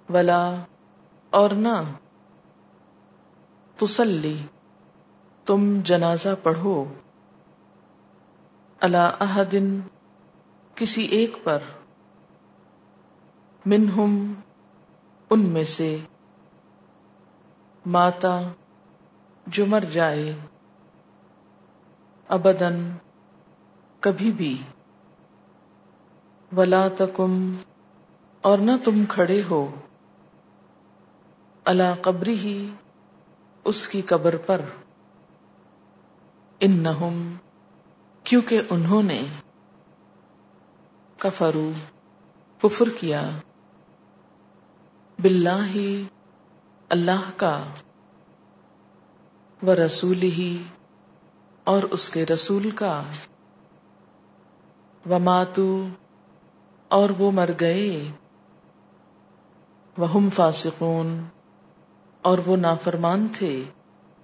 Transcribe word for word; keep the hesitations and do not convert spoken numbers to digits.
ولا اور نہ تصلی تم جنازہ پڑھو علی احد کسی ایک پر منہم ان میں سے ماتا جو مر جائے ابداً کبھی بھی ولا تکم اور نہ تم کھڑے ہو علی قبرہ اس کی قبر پر انہم کیونکہ انہوں نے کفروا کفر کیا باللہ اللہ کا ورسولہ اور اس کے رسول کا وماتوا اور وہ مر گئے وہم فاسقون اور وہ نافرمان تھے